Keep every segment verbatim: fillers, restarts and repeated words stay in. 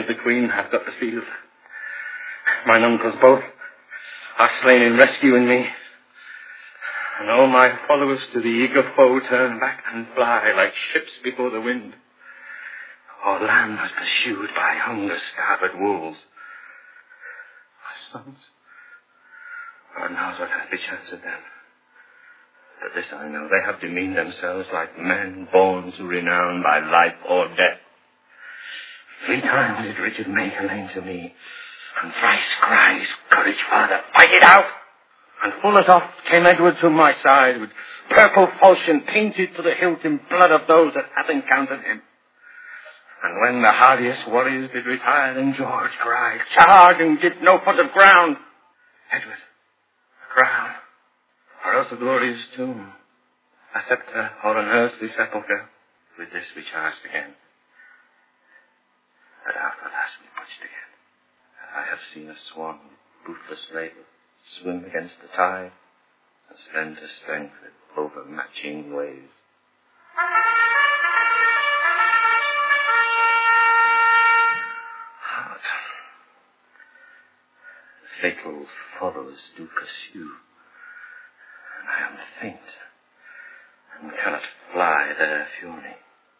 with the Queen, I've got the field. Mine uncles both are slain in rescuing me. And all my followers to the eager foe turn back and fly like ships before the wind. Our land was pursued by hunger-starved wolves. My sons, God knows what hath bechance of them. But this I know, they have demeaned themselves like men born to renown by life or death. Three times did Richard make a lane to me, and thrice cries, "Courage, father, fight it out!" And full as oft came Edward to my side, with purple falchion painted to the hilt in blood of those that hath encountered him. And when the hardiest warriors did retire, then George cried, "Charge, and give no foot of ground! Edward, a crown, or else a glorious tomb, a sceptre, or an earthly sepulchre, with this we charged again. But after last we pushed again. I have seen a swan, bootless labour, swim against the tide, and spend her strength with overmatching waves. Heart, the fatal followers do pursue, and I am faint, and cannot fly their fury.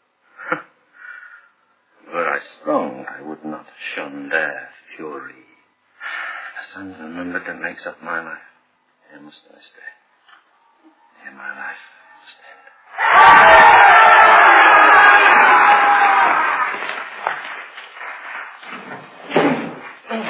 Were I strong, I would not shun their fury. The sun's unnumbered that makes up my life. Here must I stay. Here my life must end.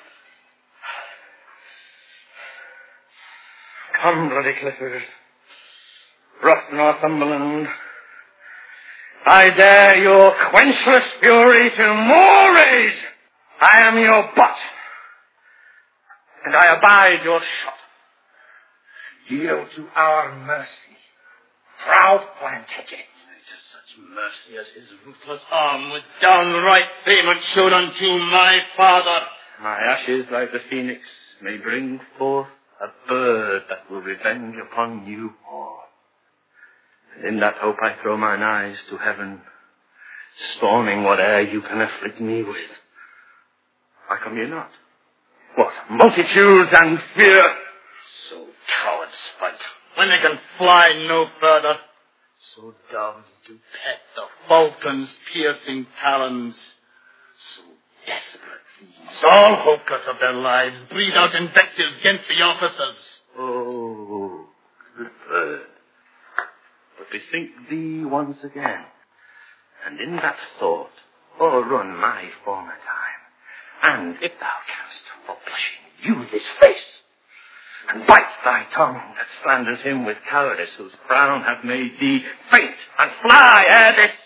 Come, bloody Clifford, rough Northumberland, I dare your quenchless fury to more rage. I am your butt, and I abide your shot. Yield to our mercy, proud Plantagenet. It is such mercy as his ruthless arm with downright payment showed unto my father. My ashes, like the phoenix, may bring forth a bird that will revenge upon you all. And in that hope I throw mine eyes to heaven, scorning whate'er you can afflict me with. Why come ye not? What, multitudes and fear? So coward spite, when they can fly no further. So doves do pet the falcon's piercing talons. So desperate thieves, all hopeless of their lives, breathe out invectives against the officers. Oh, good bird. But bethink thee once again, and in that thought o'errun my former time, and if thou canst, for blushing use this face, and bite thy tongue that slanders him with cowardice, whose frown hath made thee faint and fly ere this.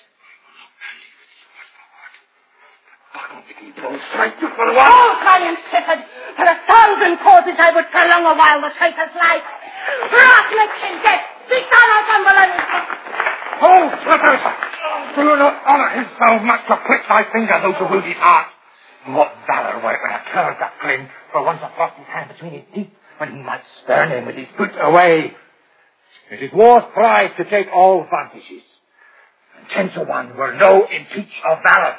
Oh, Valiant Clifford, for a thousand causes I would prolong a while the traitor's life. Roughnecks in death, speak thou, Northumberland. Oh, Clifford, do you not honour him so much to prick thy finger though to wound his heart? What valour were it when a cur that grin for once a thrust his hand between his teeth, when he might spurn him with his foot away? It is war's pride to take all vantages, and ten to one were no impeach of valour.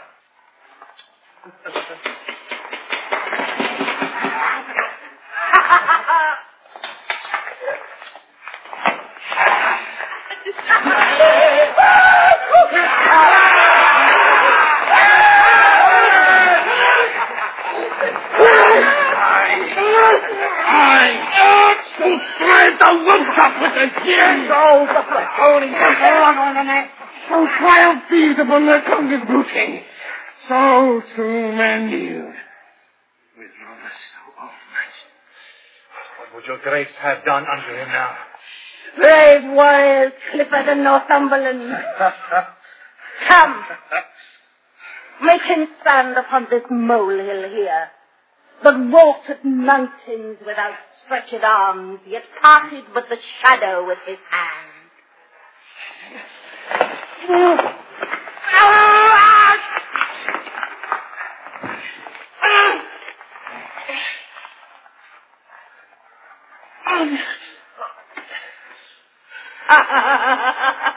So triumph thieves upon their tongues booting. So to men yield. With lovers so unmatched. What would your grace have done unto him now? Brave warriors, Clifford and Northumberland. Come. Make him stand upon this molehill here. The watered mountains with outstretched arms, yet parted but the shadow with his hand.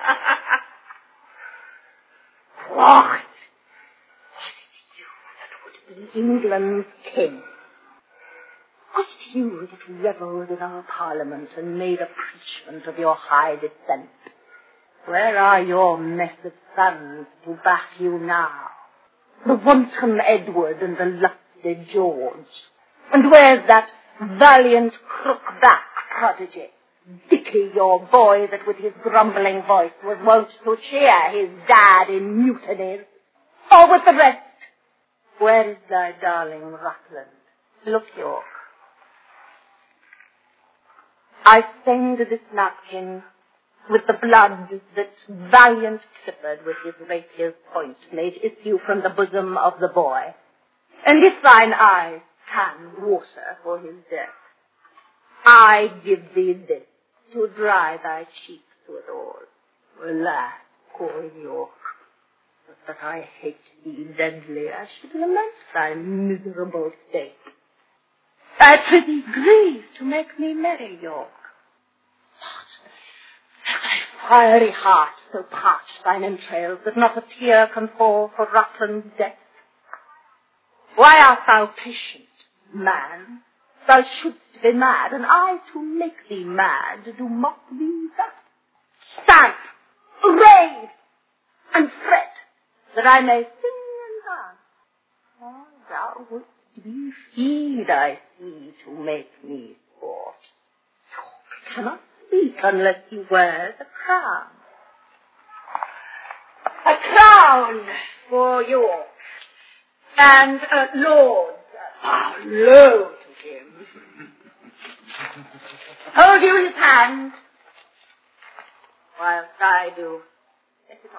What? What did you that would England's king. Was it you that revelled in our parliament and made a preachment of your high descent? Where are your mess of sons to back you now? The wanton Edward and the lusty George. And where's that valiant crook-back prodigy, Dicky, your boy, that with his grumbling voice was wont to cheer his dad in mutinies? Or with the rest? Where is thy darling Rutland? Look, York. I stained this napkin with the blood that valiant Clifford with his rapier's point made issue from the bosom of the boy. And if thine eyes can water for his death, I give thee this to dry thy cheeks withal. Alas, poor York, but that I hate thee deadly, I should lament thy miserable state. I prithee grieve to make me merry, York. What? Let thy fiery heart so parch thine entrails that not a tear can fall for Rutland's death? Why art thou patient, man? Thou shouldst be mad, and I, to make thee mad, do mock thee thus. Stamp, rave, and fret, that I may sing and dance. Oh, thou wouldst be feed, I see, to make me sport. I cannot speak unless you wear the crown. A crown for York, and a lord, bow low to him. Hold you his hand, whilst I do set it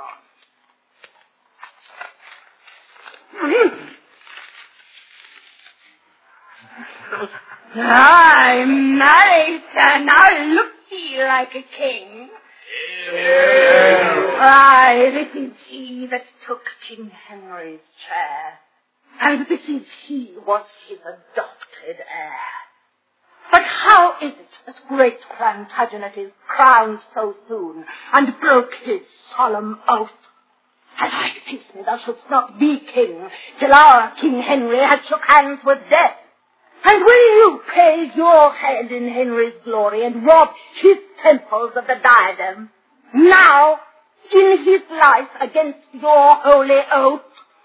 on. Aye, marry, sir, now look ye like a king. Yeah. Aye, this is he that took King Henry's chair, and this is he was his adopted heir. But how is it that great Plantagenet is crowned so soon, and broke his solemn oath? As I think me, thou shouldst not be king, till our King Henry had shook hands with death. And will you pay your head in Henry's glory, and rob his temples of the diadem, now, in his life, against your holy oath?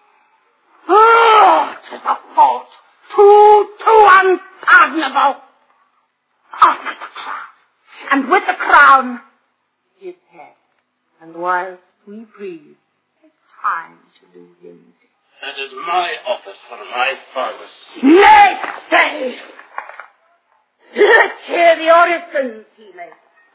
Oh, 'tis a fault too, too unpardonable. Off with the crown, and with the crown, his head. And whilst we breathe, take time to do him death. That is my office for my father's sake. Nay, stay! Let's hear the orisons he makes.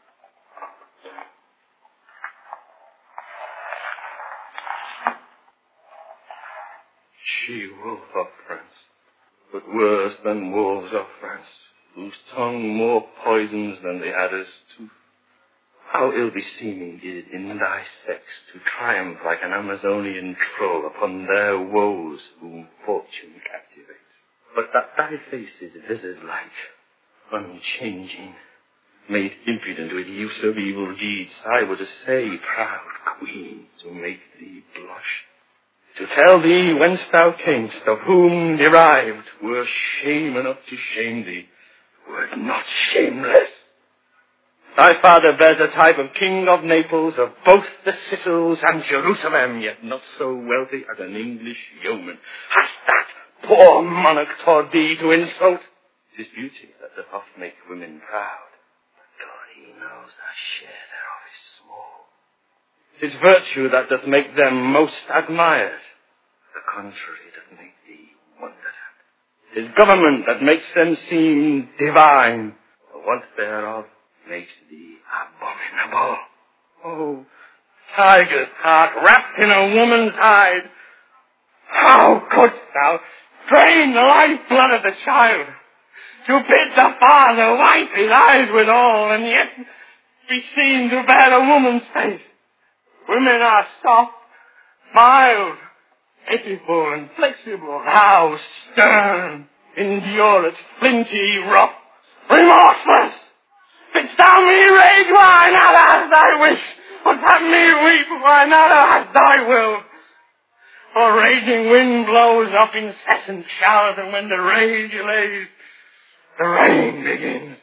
She wolf of France, but worse than wolves of France, whose tongue more poisons than the adder's tooth. How ill beseeming is it in thy sex to triumph like an Amazonian troll upon their woes whom fortune captivates. But that thy face is visard-like, unchanging, made impudent with use of evil deeds, I would essay, proud queen, to make thee blush. To tell thee whence thou camest, of whom derived, were shame enough to shame thee, were it not shameless. Thy father bears a type of king of Naples, of both the Sicils and Jerusalem, yet not so wealthy as an English yeoman. Hast that poor monarch taught thee to insult? 'Tis beauty that doth oft make women proud, but God he knows thy share thereof is small. 'Tis virtue that doth make them most admired, the contrary doth make thee wondered at. 'Tis government that makes them seem divine, the want thereof makes thee abominable. Oh, tiger's heart wrapped in a woman's hide, how couldst thou drain the lifeblood of the child, to bid the father wipe his eyes withal, and yet be seen to bear a woman's face? Women are soft, mild, pitiful, and flexible. Thou stern, indurate, flinty, rough, remorseless. Didst thou me rage why not as thy wish, but that me weep why not as thy will? For raging wind blows up incessant showers, and when the rage allays, the rain begins.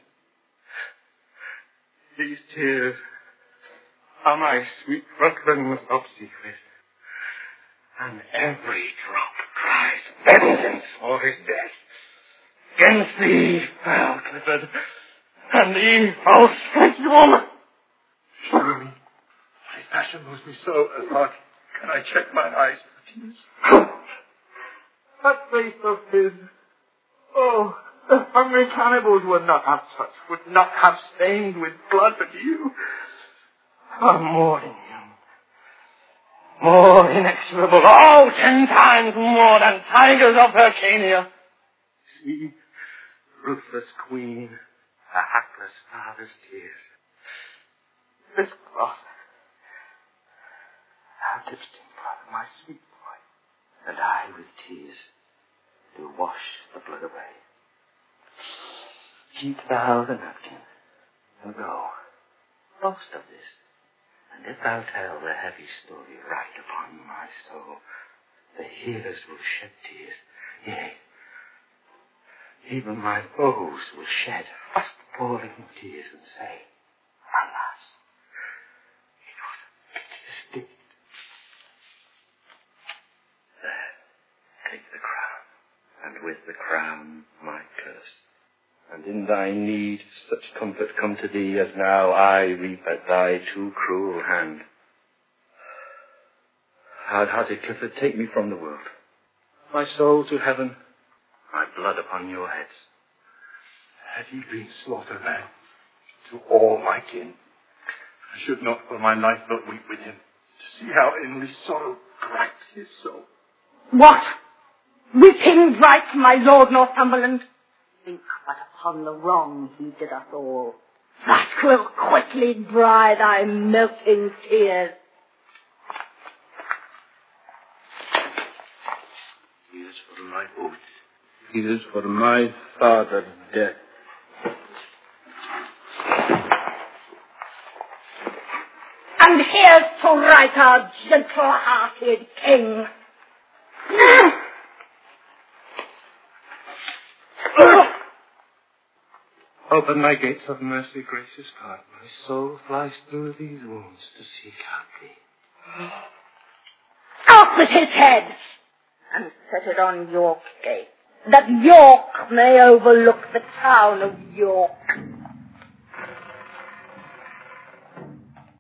These tears are my sweet Rutland's obsequies, and every drop cries vengeance for his death. Against thee, foul Clifford, and thee, false French woman. Surely, his passion moves me so as hard. Can I check my eyes for tears? That face of his. Oh, the hungry cannibals would not have touched, would not have stained with blood but you. Are more than you, more inexorable, oh, ten times more than tigers of Hyrcania. See, ruthless queen, a hapless father's tears. This cloth, thou didst in blood, my sweet boy, And I with tears do wash the blood away. Keep thou the napkin, and go, boast of this, and if thou tell the heavy story right upon my soul, the hearers will shed tears, yea, even my foes will shed fast-falling tears and say, alas, it was a piteous deed. There, take the crown, and with the crown my curse. And in thy need such comfort come to thee as now I reap at thy too cruel hand. Hard-hearted Clifford, take me from the world, my soul to heaven, my blood upon your heads. Had he been slaughtered, man, to all my kin, I should not for my life but weep with him, to see how inly sorrow cracks his soul. What? Weeping right, my lord Northumberland? Think but upon the wrong he did us all. That will quickly dry thy melting tears. Tears for my oath. Tears for my father's death. And here's to right our gentle-hearted king. Open thy gates of mercy, gracious God. My soul flies through these wounds to seek out thee. Off with his head, and set it on York Gate, that York may overlook the town of York.